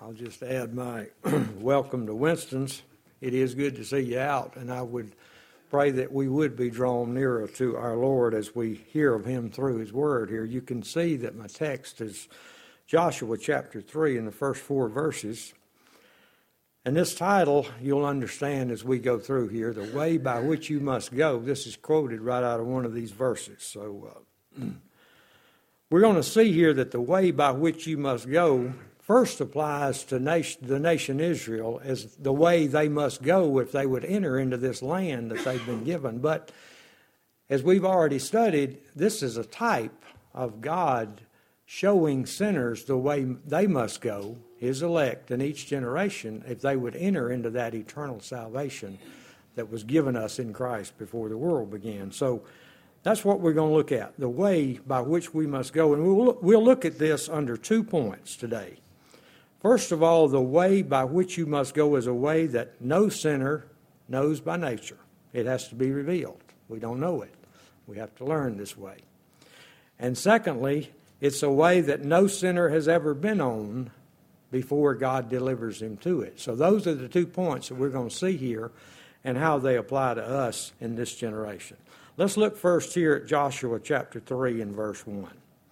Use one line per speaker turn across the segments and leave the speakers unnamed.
I'll just add my welcome to Winston's. It is good to see you out, and I would pray that we would be drawn nearer to our Lord as we hear of Him through His Word here. You can see that my text is Joshua chapter 3 in the first 4 verses. And this title, you'll understand as we go through here, the way by which you must go. This is quoted right out of one of these verses. So we're going to see here that the way by which you must go first applies to the nation Israel as the way they must go if they would enter into this land that they've been given. But as we've already studied, this is a type of God showing sinners the way they must go, His elect in each generation, if they would enter into that eternal salvation that was given us in Christ before the world began. So that's what we're going to look at, the way by which we must go. And we'll look at this under 2 points today. First of all, the way by which you must go is a way that no sinner knows by nature. It has to be revealed. We don't know it. We have to learn this way. And secondly, it's a way that no sinner has ever been on before God delivers him to it. So those are the 2 points that we're going to see here and how they apply to us in this generation. Let's look first here at Joshua chapter 3 and verse 1.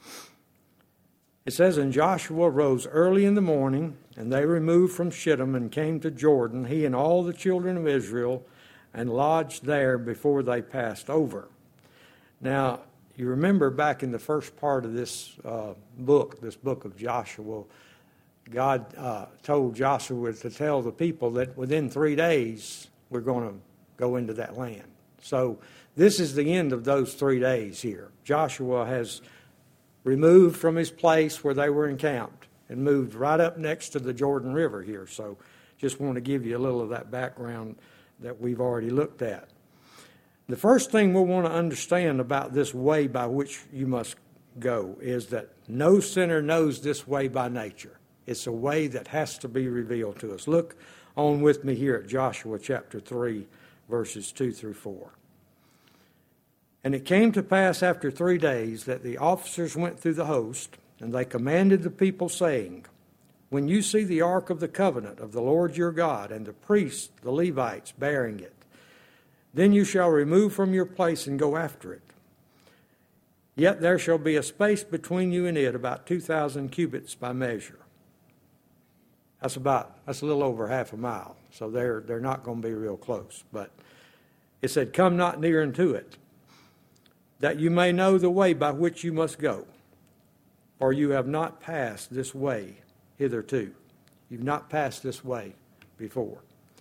It says, "And Joshua rose early in the morning, and they removed from Shittim and came to Jordan, he and all the children of Israel, and lodged there before they passed over." Now, you remember back in the first part of this book of Joshua, God told Joshua to tell the people that within 3 days we're going to go into that land. So this is the end of those 3 days here. Joshua has removed from his place where they were encamped and moved right up next to the Jordan River here. So just want to give you a little of that background that we've already looked at. The first thing we'll want to understand about this way by which you must go is that no sinner knows this way by nature. It's a way that has to be revealed to us. Look on with me here at Joshua chapter 3, verses 2 through 4. "And it came to pass after 3 days that the officers went through the host, and they commanded the people, saying, When you see the ark of the covenant of the Lord your God, and the priests, the Levites, bearing it, then you shall remove from your place and go after it. Yet there shall be a space between you and it, about 2,000 cubits by measure." That's a little over half a mile, so they're not going to be real close. But it said, "Come not near unto it, that you may know the way by which you must go, for you have not passed this way hitherto." You've not passed this way before.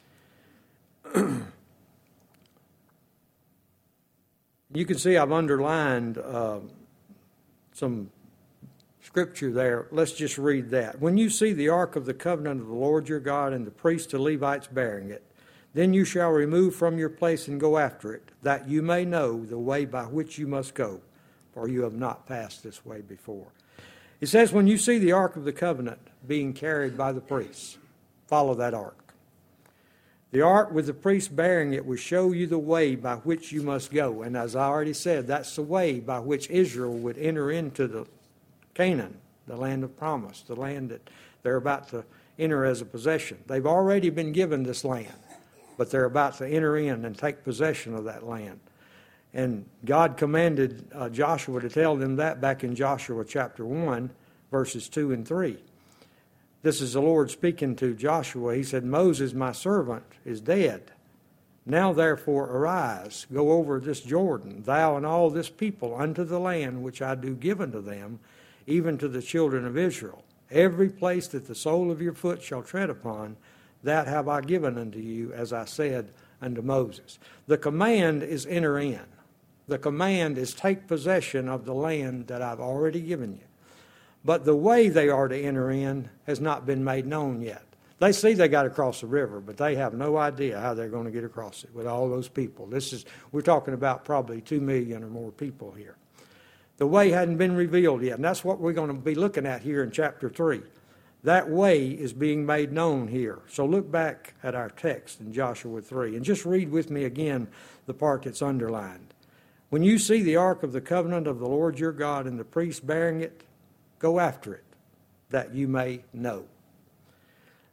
You can see I've underlined some scripture there. Let's just read that. "When you see the ark of the covenant of the Lord your God and the priests and Levites bearing it, then you shall remove from your place and go after it, that you may know the way by which you must go, for you have not passed this way before." It says, when you see the ark of the covenant being carried by the priests, follow that ark. The ark with the priests bearing it will show you the way by which you must go. And as I already said, that's the way by which Israel would enter into the Canaan, the land of promise, the land that they're about to enter as a possession. They've already been given this land, but they're about to enter in and take possession of that land. And God commanded Joshua to tell them that back in Joshua chapter 1, verses 2 and 3. This is the Lord speaking to Joshua. He said, "Moses, my servant, is dead. Now therefore arise, go over this Jordan, thou and all this people, unto the land which I do give unto them, even to the children of Israel. Every place that the sole of your foot shall tread upon, that have I given unto you, as I said unto Moses." The command is enter in. The command is take possession of the land that I've already given you. But the way they are to enter in has not been made known yet. They see they got to cross the river, but they have no idea how they're going to get across it with all those people. We're talking about probably 2 million or more people here. The way hadn't been revealed yet, and that's what we're going to be looking at here in chapter 3. That way is being made known here. So look back at our text in Joshua 3 and just read with me again the part that's underlined. "When you see the ark of the covenant of the Lord your God and the priests bearing it, go after it, that you may know."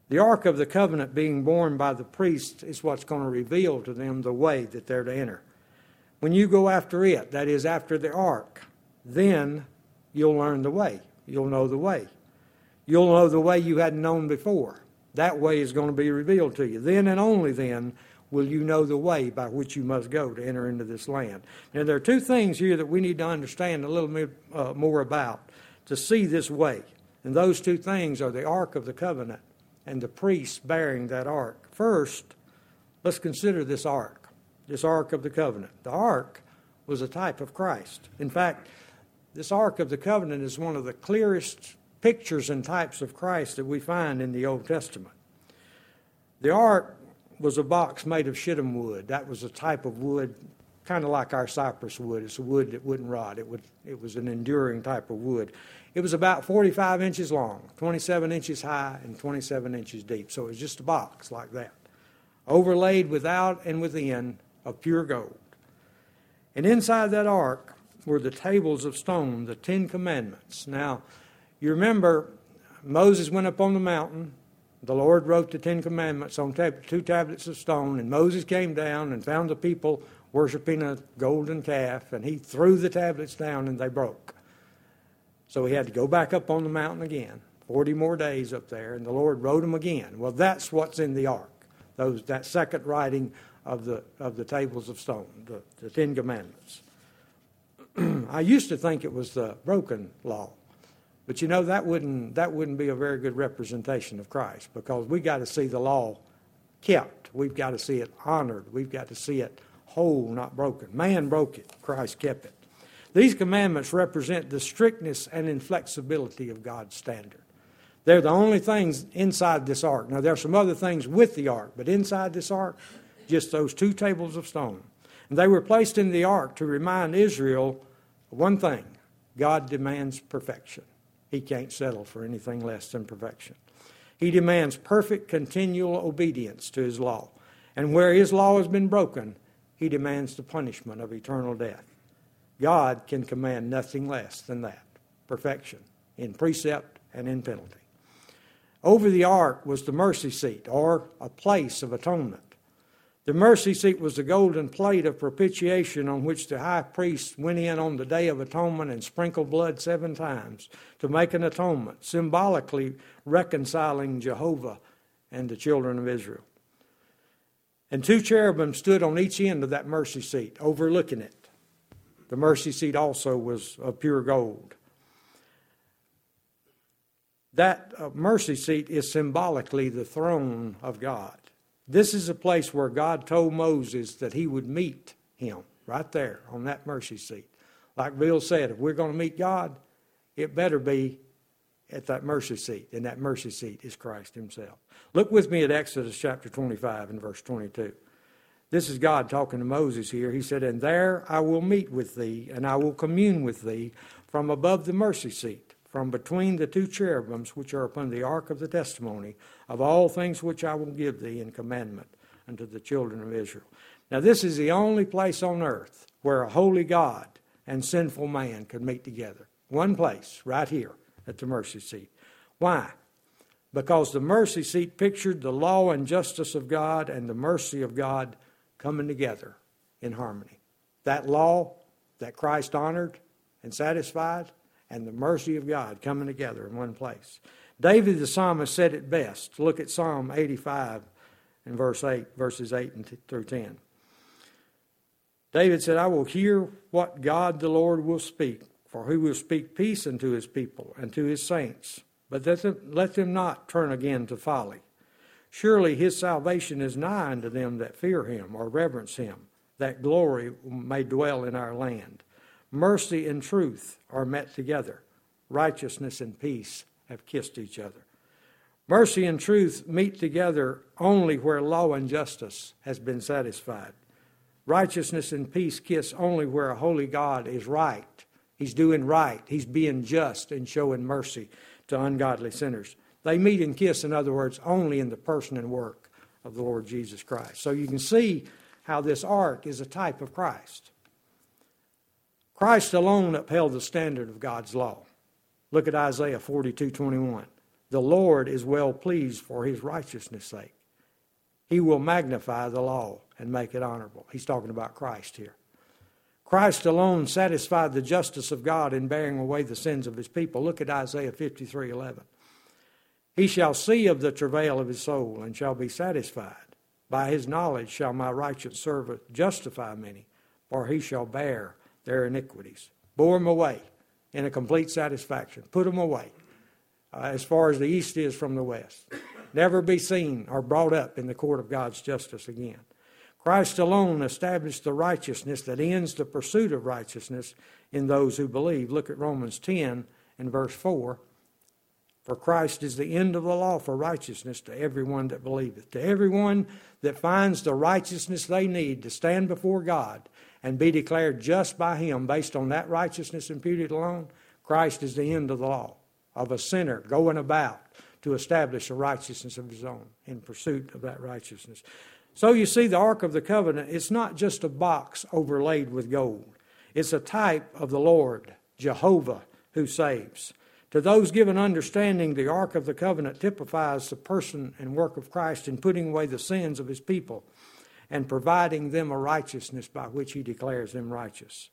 The Ark of the Covenant being borne by the priest is what's going to reveal to them the way that they're to enter. When you go after it, that is after the Ark, then you'll learn the way. You'll know the way. You'll know the way you hadn't known before. That way is going to be revealed to you. Then and only then will you know the way by which you must go to enter into this land. Now, there are two things here that we need to understand a little bit more about to see this way. And those two things are the Ark of the Covenant and the priests bearing that ark. First, let's consider this ark of the covenant. The ark was a type of Christ. In fact, this Ark of the Covenant is one of the clearest pictures and types of Christ that we find in the Old Testament. The ark was a box made of shittim wood. That was a type of wood, kind of like our cypress wood. It's a wood that wouldn't rot. It was an enduring type of wood. It was about 45 inches long, 27 inches high, and 27 inches deep. So it was just a box like that, overlaid without and within of pure gold. And inside that ark were the tables of stone, the 10 Commandments. Now, you remember Moses went up on the mountain. The Lord wrote the 10 Commandments on 2 tablets of stone, and Moses came down and found the people worshiping a golden calf, and he threw the tablets down and they broke. So he had to go back up on the mountain again, 40 more days up there, and the Lord wrote them again. Well, that's what's in the ark, that second writing of the tables of stone, the 10 Commandments. I used to think it was the broken law, but you know that wouldn't be a very good representation of Christ, because we got to see the law kept. We've got to see it honored. We've got to see it whole, not broken. Man broke it. Christ kept it. These commandments represent the strictness and inflexibility of God's standard. They're the only things inside this ark. Now, there are some other things with the ark, but inside this ark, just those 2 tables of stone. And they were placed in the ark to remind Israel of one thing: God demands perfection. He can't settle for anything less than perfection. He demands perfect, continual obedience to His law. And where His law has been broken, He demands the punishment of eternal death. God can command nothing less than that: perfection in precept and in penalty. Over the ark was the mercy seat, or a place of atonement. The mercy seat was the golden plate of propitiation on which the high priest went in on the Day of Atonement and sprinkled blood 7 times to make an atonement, symbolically reconciling Jehovah and the children of Israel. And 2 cherubim stood on each end of that mercy seat, overlooking it. The mercy seat also was of pure gold. That mercy seat is symbolically the throne of God. This is a place where God told Moses that He would meet him, right there on that mercy seat. Like Bill said, if we're going to meet God, it better be at that mercy seat, and that mercy seat is Christ Himself. Look with me at Exodus chapter 25 and verse 22. This is God talking to Moses here. He said, "And there I will meet with thee, and I will commune with thee from above the mercy seat, from between the 2 cherubims which are upon the ark of the testimony, of all things which I will give thee in commandment unto the children of Israel." Now, this is the only place on earth where a holy God and sinful man could meet together. One place, right here at the mercy seat. Why? Because the mercy seat pictured the law and justice of God and the mercy of God coming together in harmony. That law that Christ honored and satisfied, and the mercy of God coming together in one place. David the psalmist said it best. Look at Psalm 85 and verses 8 through 10. David said, "I will hear what God the Lord will speak, for He will speak peace unto His people and to His saints. But let them not turn again to folly. Surely His salvation is nigh unto them that fear Him or reverence Him, that glory may dwell in our land. Mercy and truth are met together. Righteousness and peace have kissed each other." Mercy and truth meet together only where law and justice has been satisfied. Righteousness and peace kiss only where a holy God is right. He's doing right. He's being just and showing mercy to ungodly sinners. They meet and kiss, in other words, only in the person and work of the Lord Jesus Christ. So you can see how this ark is a type of Christ. Christ alone upheld the standard of God's law. Look at Isaiah 42:21. The Lord is well pleased for his righteousness' sake. He will magnify the law and make it honorable. He's talking about Christ here. Christ alone satisfied the justice of God in bearing away the sins of his people. Look at Isaiah 53:11. He shall see of the travail of his soul and shall be satisfied. By his knowledge shall my righteous servant justify many, for he shall bear their iniquities. Bore them away in a complete satisfaction. Put them away as far as the east is from the west. Never be seen or brought up in the court of God's justice again. Christ alone established the righteousness that ends the pursuit of righteousness in those who believe. Look at Romans 10 and verse 4. For Christ is the end of the law for righteousness to everyone that believeth. To everyone that finds the righteousness they need to stand before God and be declared just by him based on that righteousness imputed alone, Christ is the end of the law of a sinner going about to establish a righteousness of his own in pursuit of that righteousness. So you see, the Ark of the Covenant, it's not just a box overlaid with gold. It's a type of the Lord, Jehovah, who saves. To those given understanding, the Ark of the Covenant typifies the person and work of Christ in putting away the sins of his people and providing them a righteousness by which he declares them righteous.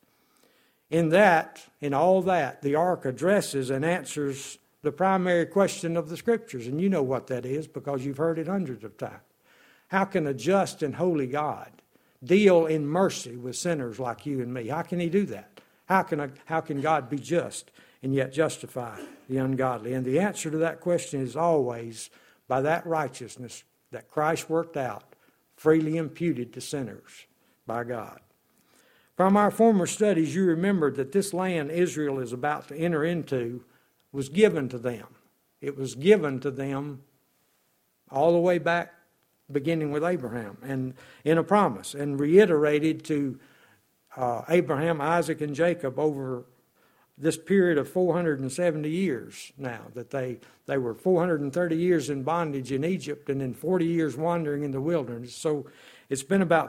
In all that, the Ark addresses and answers the primary question of the Scriptures. And you know what that is because you've heard it hundreds of times. How can a just and holy God deal in mercy with sinners like you and me? How can he do that? How can God be just and yet justify the ungodly? And the answer to that question is always by that righteousness that Christ worked out, freely imputed to sinners by God. From our former studies, you remember that this land Israel is about to enter into was given to them. It was given to them all the way back, beginning with Abraham, and in a promise, and reiterated to Abraham, Isaac, and Jacob over this period of 470 years now, that they were 430 years in bondage in Egypt and then 40 years wandering in the wilderness. So it's been about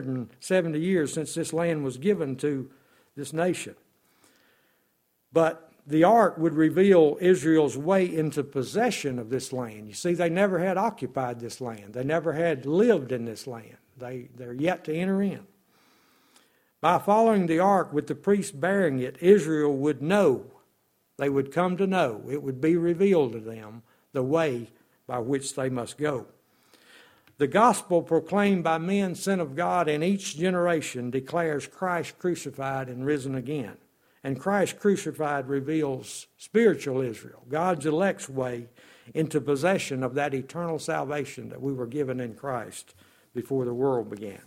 470 years since this land was given to this nation. But the ark would reveal Israel's way into possession of this land. You see, they never had occupied this land. They never had lived in this land. They're yet to enter in. By following the ark with the priests bearing it, Israel would know, they would come to know, it would be revealed to them the way by which they must go. The gospel proclaimed by men sent of God in each generation declares Christ crucified and risen again. And Christ crucified reveals spiritual Israel, God's elect's way into possession of that eternal salvation that we were given in Christ before the world began.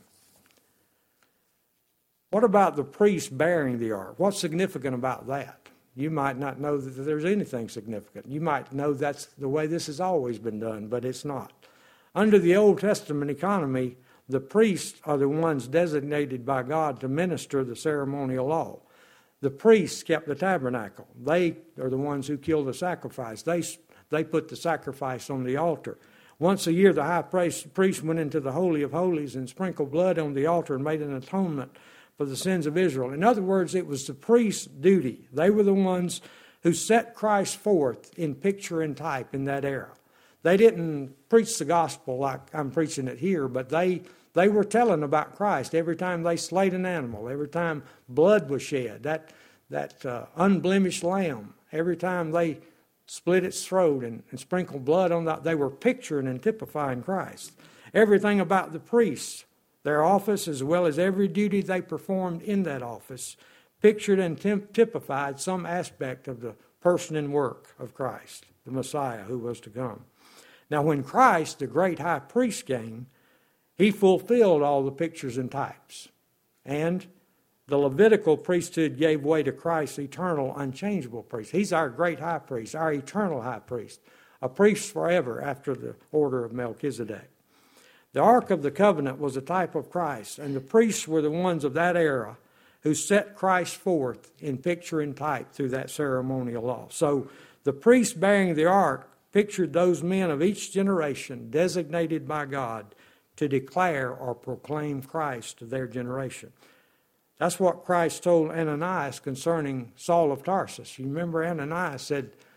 What about the priest bearing the ark? What's significant about that? You might not know that there's anything significant. You might know that's the way this has always been done, but it's not. Under the Old Testament economy, the priests are the ones designated by God to minister the ceremonial law. The priests kept the tabernacle. They are the ones who killed the sacrifice. They put the sacrifice on the altar. Once a year, the high priest went into the Holy of Holies and sprinkled blood on the altar and made an atonement for the sins of Israel. In other words, it was the priest's duty. They were the ones who set Christ forth in picture and type in that era. They didn't preach the gospel like I'm preaching it here, but they were telling about Christ every time they slayed an animal, every time blood was shed, that unblemished lamb, every time they split its throat and sprinkled blood on that, they were picturing and typifying Christ. Everything about the priests, their office, as well as every duty they performed in that office, pictured and typified some aspect of the person and work of Christ, the Messiah who was to come. Now, when Christ, the great high priest, came, he fulfilled all the pictures and types. And the Levitical priesthood gave way to Christ's eternal, unchangeable priest. He's our great high priest, our eternal high priest, a priest forever after the order of Melchizedek. The Ark of the Covenant was a type of Christ, and the priests were the ones of that era who set Christ forth in picture and type through that ceremonial law. So the priests bearing the ark pictured those men of each generation designated by God to declare or proclaim Christ to their generation. That's what Christ told Ananias concerning Saul of Tarsus. You remember Ananias said,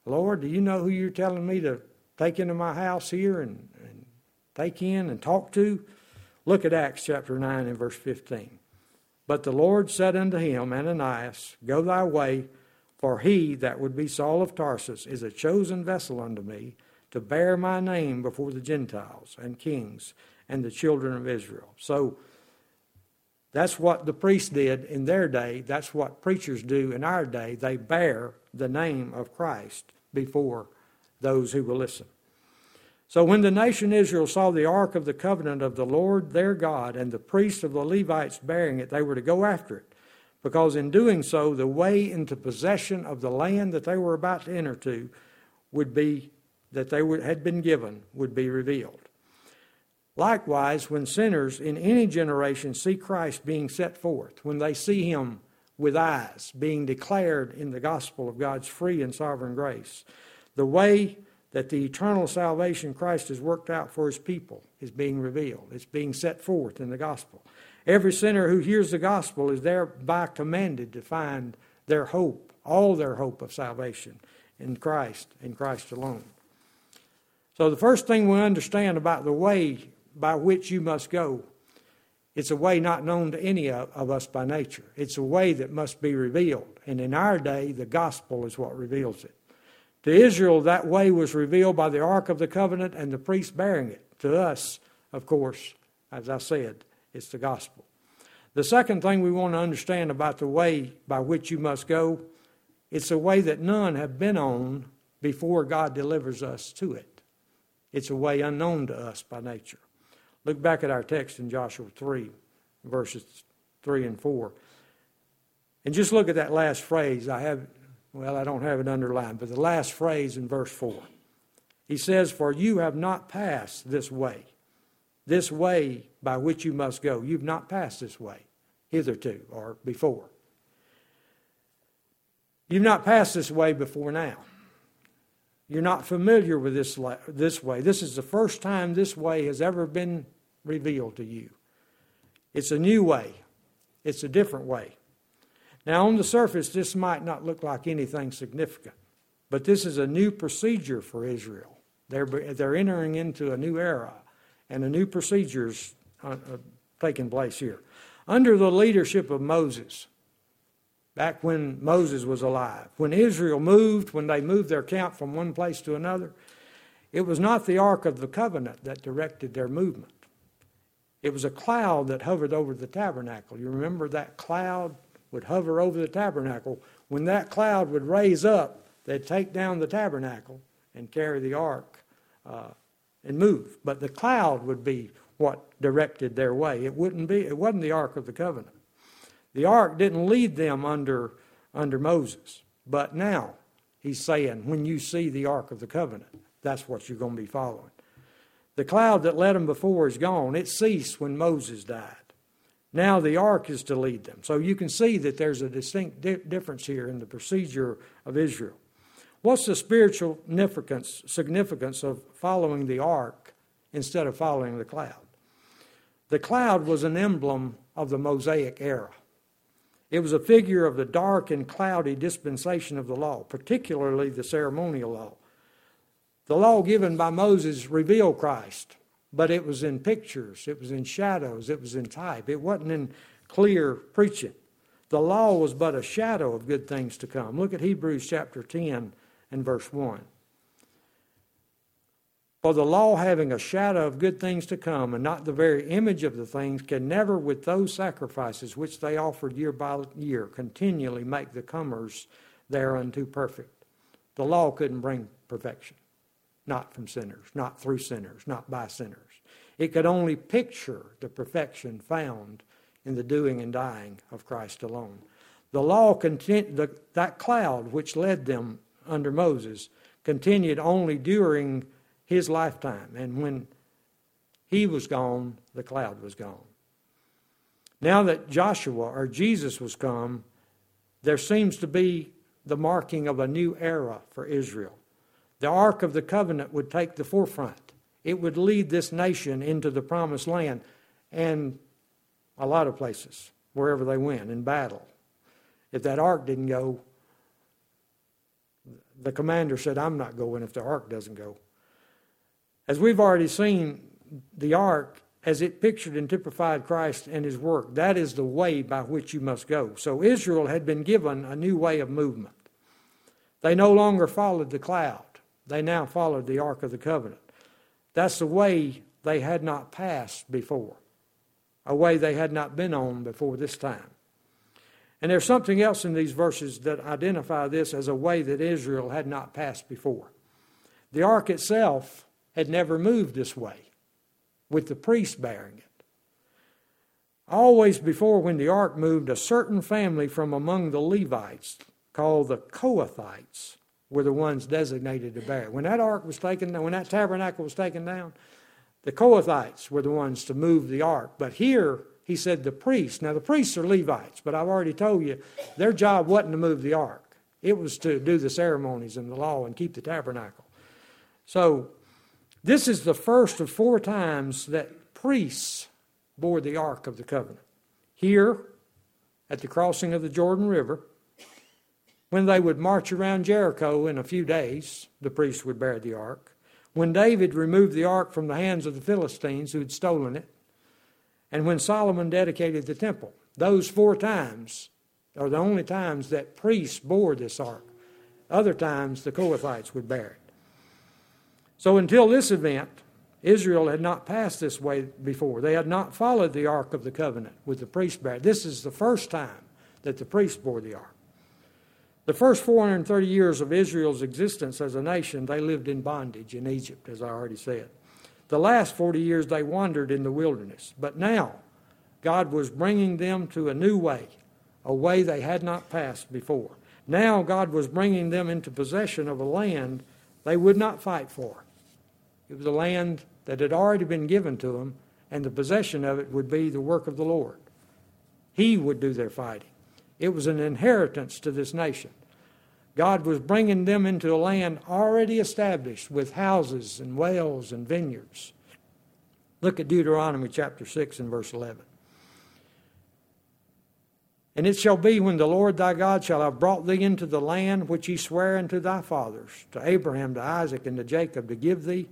Lord, do you know who you're telling me to take into my house here and take in and talk to? Look at Acts chapter 9 and verse 15. But the Lord said unto him, Ananias, go thy way, for he, that would be Saul of Tarsus, is a chosen vessel unto me, to bear my name before the Gentiles and kings and the children of Israel. So that's what the priests did in their day. That's what preachers do in our day. They bear the name of Christ before those who will listen. So when the nation Israel saw the ark of the covenant of the Lord their God and the priests of the Levites bearing it, they were to go after it, because in doing so, the way into possession of the land that they were about to enter to would be, that they had been given, would be revealed. Likewise, when sinners in any generation see Christ being set forth, when they see him with eyes being declared in the gospel of God's free and sovereign grace, the way that the eternal salvation Christ has worked out for his people is being revealed. It's being set forth in the gospel. Every sinner who hears the gospel is thereby commanded to find their hope, all their hope of salvation in Christ alone. So the first thing we understand about the way by which you must go, it's a way not known to any of us by nature. It's a way that must be revealed. And in our day, the gospel is what reveals it. To Israel, that way was revealed by the Ark of the Covenant and the priests bearing it. To us, of course, as I said, it's the gospel. The second thing we want to understand about the way by which you must go, it's a way that none have been on before God delivers us to it. It's a way unknown to us by nature. Look back at our text in Joshua 3, verses 3 and 4. And just look at that last phrase. I don't have it underlined, but the last phrase in verse 4. He says, for you have not passed this way by which you must go. You've not passed this way hitherto or before. You've not passed this way before now. You're not familiar with this way. This is the first time this way has ever been revealed to you. It's a new way. It's a different way. Now, on the surface, this might not look like anything significant, but this is a new procedure for Israel. They're entering into a new era, and a new procedure's taking place here. Under the leadership of Moses, back when Moses was alive, when they moved their camp from one place to another, it was not the Ark of the Covenant that directed their movement. It was a cloud that hovered over the tabernacle. You remember that cloud would hover over the tabernacle. When that cloud would raise up, they'd take down the tabernacle and carry the ark and move. But the cloud would be what directed their way. It wasn't the Ark of the Covenant. The ark didn't lead them under Moses. But now he's saying, when you see the Ark of the Covenant, that's what you're going to be following. The cloud that led them before is gone. It ceased when Moses died. Now the ark is to lead them. So you can see that there's a distinct difference here in the procedure of Israel. What's the spiritual significance of following the ark instead of following the cloud? The cloud was an emblem of the Mosaic era. It was a figure of the dark and cloudy dispensation of the law, particularly the ceremonial law. The law given by Moses revealed Christ, but it was in pictures, it was in shadows, it was in type. It wasn't in clear preaching. The law was but a shadow of good things to come. Look at Hebrews chapter 10 and verse 1. For the law, having a shadow of good things to come, and not the very image of the things, can never with those sacrifices which they offered year by year continually make the comers thereunto perfect. The law couldn't bring perfection. Not from sinners, not through sinners, not by sinners. It could only picture the perfection found in the doing and dying of Christ alone. The law, that cloud which led them under Moses, continued only during his lifetime. And when he was gone, the cloud was gone. Now that Joshua or Jesus was come, there seems to be the marking of a new era for Israel. The Ark of the Covenant would take the forefront. It would lead this nation into the promised land and a lot of places, wherever they went, in battle. If that ark didn't go, the commander said, I'm not going if the ark doesn't go. As we've already seen, the ark, as it pictured and typified Christ and his work, that is the way by which you must go. So Israel had been given a new way of movement. They no longer followed the cloud. They now followed the Ark of the Covenant. That's the way they had not passed before, a way they had not been on before this time. And there's something else in these verses that identify this as a way that Israel had not passed before. The ark itself had never moved this way, with the priest bearing it. Always before, when the ark moved, a certain family from among the Levites, called the Kohathites, were the ones designated to bear it. When that ark was taken down, when that tabernacle was taken down, the Kohathites were the ones to move the ark. But here, he said the priests. Now, the priests are Levites, but I've already told you, their job wasn't to move the ark. It was to do the ceremonies and the law and keep the tabernacle. So, this is the first of 4 times that priests bore the Ark of the Covenant. Here, at the crossing of the Jordan River, when they would march around Jericho in a few days, the priests would bear the ark. When David removed the ark from the hands of the Philistines who had stolen it, and when Solomon dedicated the temple, those 4 times are the only times that priests bore this ark. Other times, the Kohathites would bear it. So until this event, Israel had not passed this way before. They had not followed the Ark of the Covenant with the priest bearer. This is the first time that the priests bore the ark. The first 430 years of Israel's existence as a nation, they lived in bondage in Egypt, as I already said. The last 40 years they wandered in the wilderness. But now, God was bringing them to a new way, a way they had not passed before. Now God was bringing them into possession of a land they would not fight for. It was a land that had already been given to them, and the possession of it would be the work of the Lord. He would do their fighting. It was an inheritance to this nation. God was bringing them into a land already established with houses and wells and vineyards. Look at Deuteronomy chapter 6 and verse 11. And it shall be when the Lord thy God shall have brought thee into the land which he sware unto thy fathers, to Abraham, to Isaac, and to Jacob, to give thee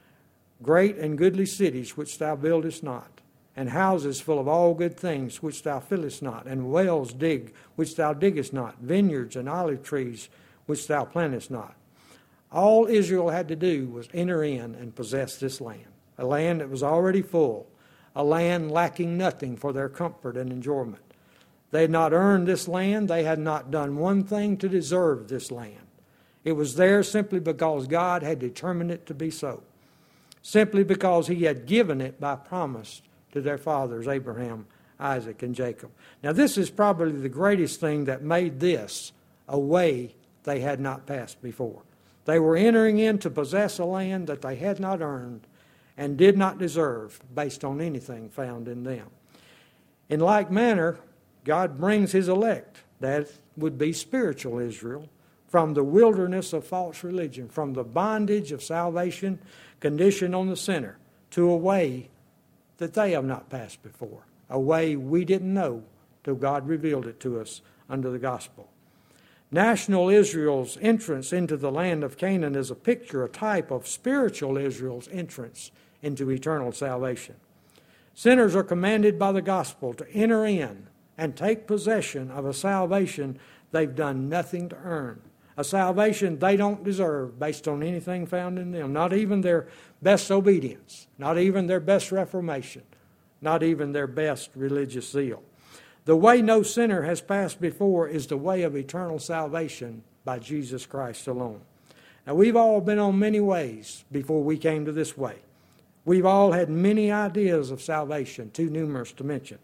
great and goodly cities which thou buildest not, and houses full of all good things which thou fillest not, and wells which thou diggest not, vineyards and olive trees which thou plantest not. All Israel had to do was enter in and possess this land, a land that was already full, a land lacking nothing for their comfort and enjoyment. They had not earned this land. They had not done one thing to deserve this land. It was there simply because God had determined it to be so, simply because he had given it by promise to their fathers, Abraham, Isaac, and Jacob. Now, this is probably the greatest thing that made this a way they had not passed before. They were entering in to possess a land that they had not earned and did not deserve based on anything found in them. In like manner, God brings his elect, that would be spiritual Israel, from the wilderness of false religion, from the bondage of salvation conditioned on the sinner, to a way that they have not passed before, a way we didn't know till God revealed it to us under the gospel. National Israel's entrance into the land of Canaan is a picture, a type of spiritual Israel's entrance into eternal salvation. Sinners are commanded by the gospel to enter in and take possession of a salvation they've done nothing to earn, a salvation they don't deserve based on anything found in them, not even their best obedience, not even their best reformation, not even their best religious zeal. The way no sinner has passed before is the way of eternal salvation by Jesus Christ alone. Now, we've all been on many ways before we came to this way. We've all had many ideas of salvation, too numerous to mention.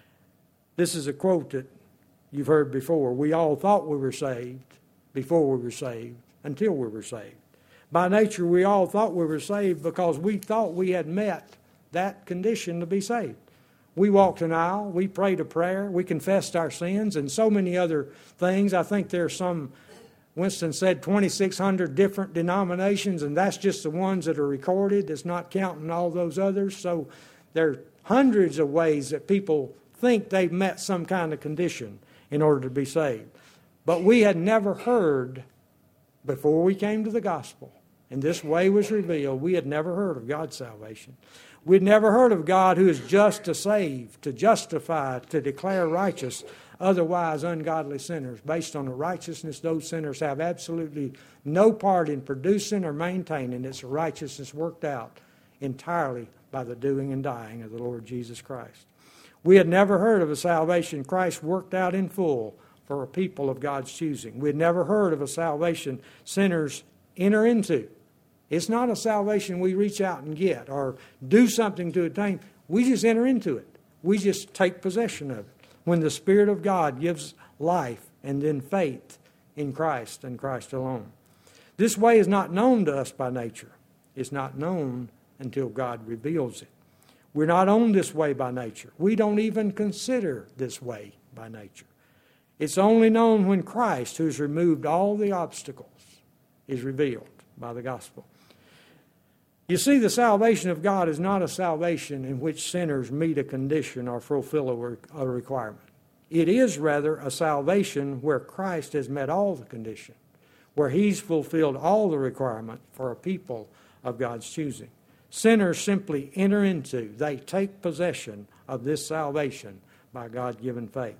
This is a quote that you've heard before. We all thought we were saved before we were saved, until we were saved. By nature, we all thought we were saved because we thought we had met that condition to be saved. We walked an aisle, we prayed a prayer, we confessed our sins, and so many other things. I think there's some, Winston said, 2,600 different denominations, and that's just the ones that are recorded. It's not counting all those others. So there are hundreds of ways that people think they've met some kind of condition in order to be saved. But we had never heard before we came to the gospel, and this way was revealed, we had never heard of God's salvation. We'd never heard of God who is just to save, to justify, to declare righteous otherwise ungodly sinners. Based on the righteousness those sinners have absolutely no part in producing or maintaining. It's a righteousness worked out entirely by the doing and dying of the Lord Jesus Christ. We had never heard of a salvation Christ worked out in full for a people of God's choosing. We had never heard of a salvation sinners enter into. It's not a salvation we reach out and get or do something to attain. We just enter into it. We just take possession of it. When the Spirit of God gives life and then faith in Christ and Christ alone. This way is not known to us by nature. It's not known until God reveals it. We're not on this way by nature. We don't even consider this way by nature. It's only known when Christ, who has removed all the obstacles, is revealed by the gospel. You see, the salvation of God is not a salvation in which sinners meet a condition or fulfill a requirement. It is rather a salvation where Christ has met all the conditions, where He's fulfilled all the requirement for a people of God's choosing. Sinners simply enter into, they take possession of this salvation by God-given faith.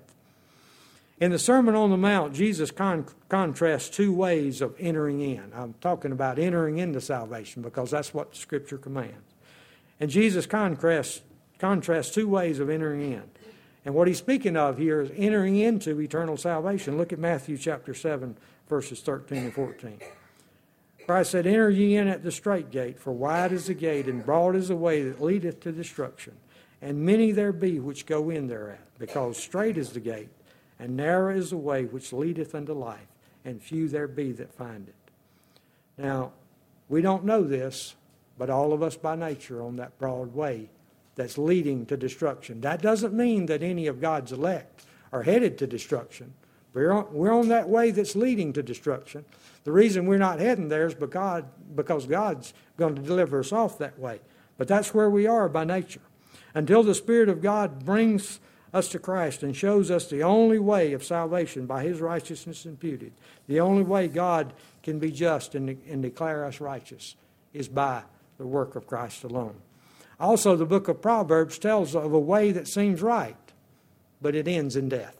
In the Sermon on the Mount, Jesus contrasts two ways of entering in. I'm talking about entering into salvation because that's what the Scripture commands. And Jesus contrasts two ways of entering in. And what He's speaking of here is entering into eternal salvation. Look at Matthew chapter 7, verses 13 and 14. Christ said, "Enter ye in at the strait gate, for wide is the gate, and broad is the way that leadeth to destruction. And many there be which go in thereat, because strait is the gate, and narrow is the way which leadeth unto life, and few there be that find it." Now, we don't know this, but all of us by nature are on that broad way that's leading to destruction. That doesn't mean that any of God's elect are headed to destruction. We're on that way that's leading to destruction. The reason we're not heading there is because God's going to deliver us off that way. But that's where we are by nature. Until the Spirit of God brings us to Christ and shows us the only way of salvation by His righteousness imputed, the only way God can be just and declare us righteous is by the work of Christ alone. Also, the book of Proverbs tells of a way that seems right, but it ends in death.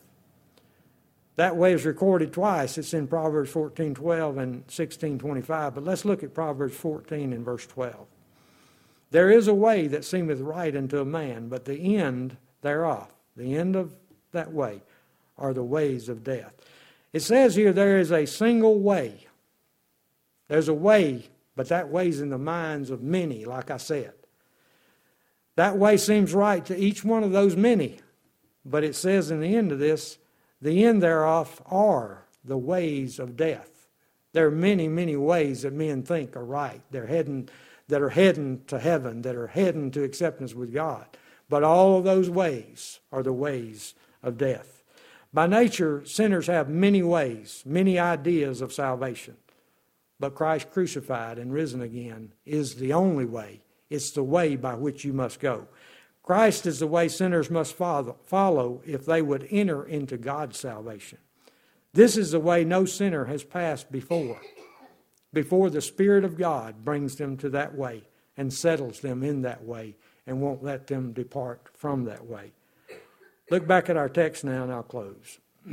That way is recorded twice. It's in Proverbs 14:12 and 16:25. But let's look at Proverbs 14 and verse 12. "There is a way that seemeth right unto a man, but the end thereof," the end of that way, "are the ways of death." It says here there is a single way. There's a way, but that way's in the minds of many, like I said. That way seems right to each one of those many. But it says in the end of this, the end thereof are the ways of death. There are many, many ways that men think are right. That are heading to heaven, that are heading to acceptance with God. But all of those ways are the ways of death. By nature, sinners have many ways, many ideas of salvation. But Christ crucified and risen again is the only way. It's the way by which you must go. Christ is the way sinners must follow if they would enter into God's salvation. This is the way no sinner has passed before the Spirit of God brings them to that way and settles them in that way and won't let them depart from that way. Look back at our text now and I'll close. I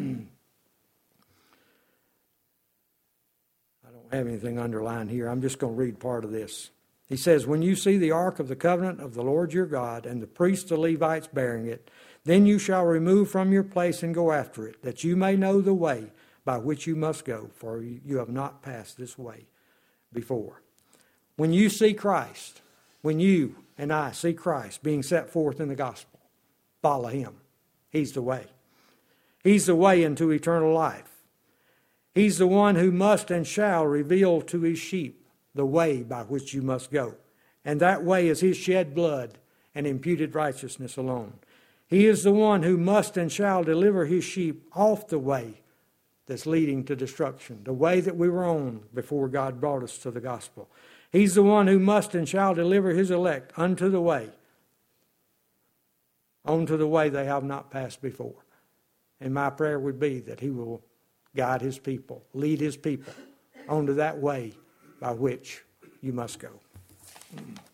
don't have anything underlined here. I'm just going to read part of this. He says, "When you see the ark of the covenant of the Lord your God, and the priests the Levites bearing it, then you shall remove from your place and go after it, that you may know the way by which you must go, for you have not passed this way before." When you see Christ, when you and I see Christ being set forth in the gospel, follow Him. He's the way. He's the way into eternal life. He's the one who must and shall reveal to His sheep the way by which you must go. And that way is His shed blood and imputed righteousness alone. He is the one who must and shall deliver His sheep off the way that's leading to destruction, the way that we were on before God brought us to the gospel. He's the one who must and shall deliver His elect unto the way, onto the way they have not passed before. And my prayer would be that He will guide His people, lead His people onto that way by which you must go.